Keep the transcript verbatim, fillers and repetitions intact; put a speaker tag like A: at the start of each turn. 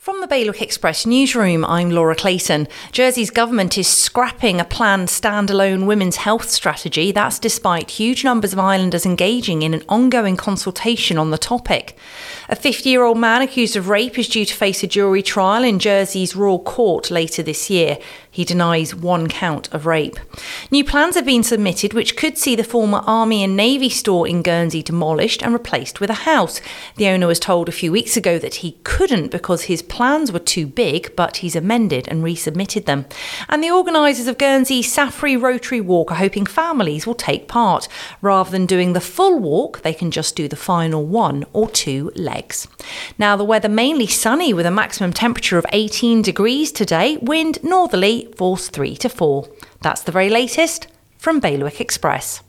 A: From the Bailiwick Express newsroom, I'm Laura Clayton. Jersey's government is scrapping a planned standalone women's health strategy. That's despite huge numbers of islanders engaging in an ongoing consultation on the topic. A fifty-year-old man accused of rape is due to face a jury trial in Jersey's Royal Court later this year. He denies one count of rape. New plans have been submitted which could see the former Army and Navy store in Guernsey demolished and replaced with a house. The owner was told a few weeks ago that he couldn't because his plans were too big, but he's amended and resubmitted them. And the organisers of Guernsey's Safri Rotary Walk are hoping families will take part. Rather than doing the full walk, they can just do the final one or two legs. Now, the weather mainly sunny with a maximum temperature of eighteen degrees today. Wind northerly, force three to four. That's the very latest from Bailiwick Express.